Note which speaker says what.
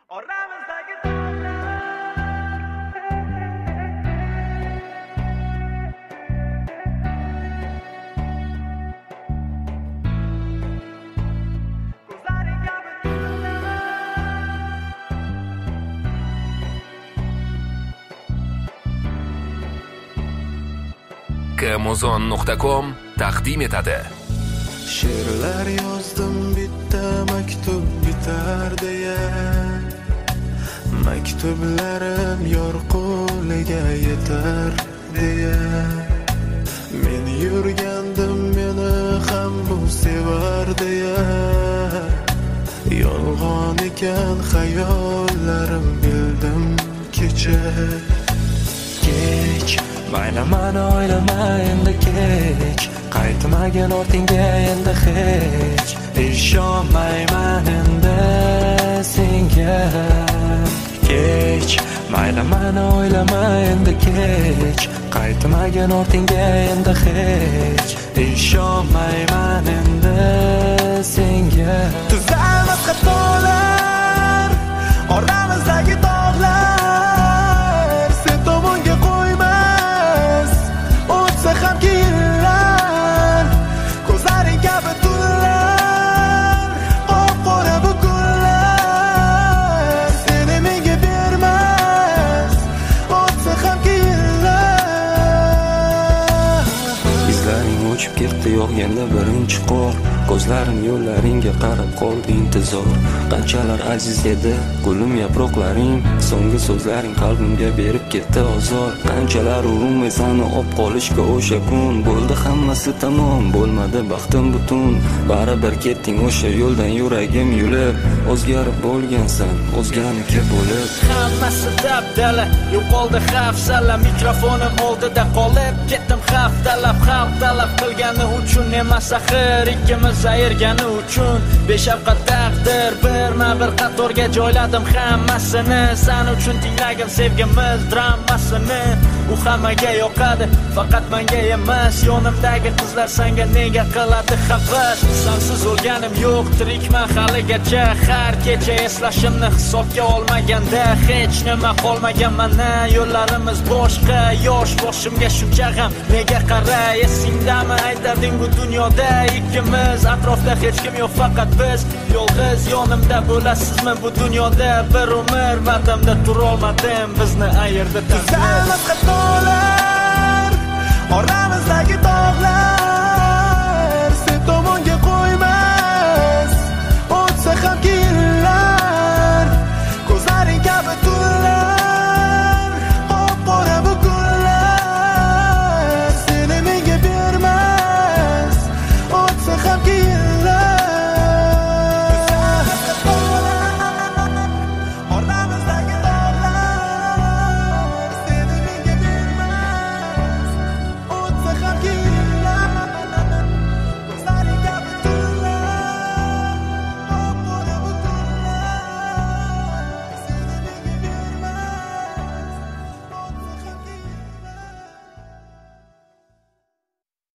Speaker 1: Amazon.com taqdim etadi.
Speaker 2: She'rlar yozdim bitta maktub bitar deya, maktublarim yor qo'liga yetar deya. Men yurgandim meni ham bu sevar deya, yolg'on ekan xayollarim bildim kecha. Kech mayli mani o'ylama endi kech, qaytmagan ortingga endi hech. Ishonmayman endi senga. Kech mayli mani o'ylama endi kech, qaytmagan ortingga endi hech. Ishonmayman endi senga. Tuzalmas xatolar oramizdagi tog'lar, sen tomonga qo'ymas o'tsa ham yillar. Ko'zlaring kabi tunlar, qop-qora bu kunlar, seni menga bermas o'tsa ham yillar. Izlaring o'chib ketdi yog'ganda birinchi qor, ko'zlarim yo'llaringga qarab qoldi intizor. Qanchalar aziz edi gulim yaproqlaring, so'nggi so'zlaring qalbimga berib ketdi ozor. Qanchalar urinmay seni olib qolishga o'sha kun, bo'ldi hammasi tamom, bo'lmadi baxtim butun. Baribir ketding o'sha yo'ldan yuragim yulib, o'zgarib bo'lgansan o'zganiki bo'lib.
Speaker 3: Hammasi dabdala, yo'qoldi hafsala, mikrofonim oldida qolib ketdim haftalab. Xalq talab qilgani uchun emas axir, ikkimiz ayirgani uchun. Beshafqat taqdir birma-bir qatorga joyladim hammasini. Sen uchun tinglagim sevgimiz dramasini. U hammaga yoqadi, faqat menga emas. Yonimdagi qizlar senga nega qiladi havas? Sensiz o'lganim yo'q, tirikman haligacha. Har kecha eslashimni hisobga olmaganda hech nima qolmagan mana. Yo'llarimiz boshqa, yosh boshimga shuncha g'am nega qaray? Esingdami aytading bu dunyoda ikkimiz, atrofda hech kim yo'q faqat biz. Yolg'iz yonimda bo'lasizmi bu dunyoda? Bir umr va'damda turolmadim, bizni ayirdi taqdir.